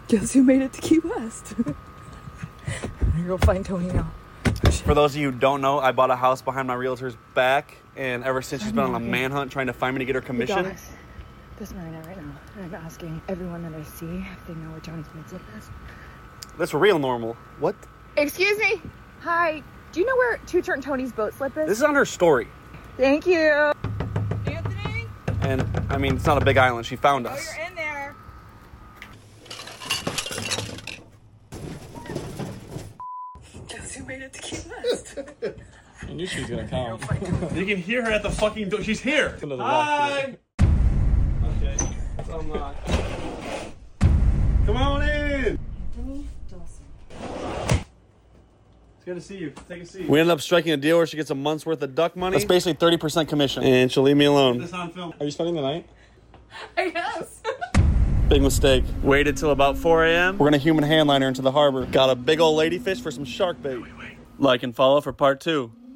Guess who made it to Key West? I'm gonna go find Tony now. For those of you who don't know, I bought a house behind my realtor's back, and ever since she's been on a manhunt trying to find me to get her commission. Guys, this marina right now, and I'm asking everyone that I see if they know where Johnny's boat slip is. That's real normal. What? Excuse me. Hi. Do you know where Two Turn Tony's boat slip is? This is on her story. Thank you. Anthony? And, I mean, it's not a big island. She found us. Oh, you're in there. Guess who made it to Key West? I knew she was gonna come. You can hear her at the fucking door. She's here. Hi. Okay. It's unlocked. Come on in. Anthony Dawson. It's good to see you. Take a seat. We ended up striking a deal where she gets a month's worth of duck money. That's basically 30% commission. And she'll leave me alone. This on film. Are you spending the night? I guess. Big mistake. Waited till about 4 a.m. We're gonna human handline her into the harbor. Got a big old ladyfish for some shark bait. Like and follow for part 2.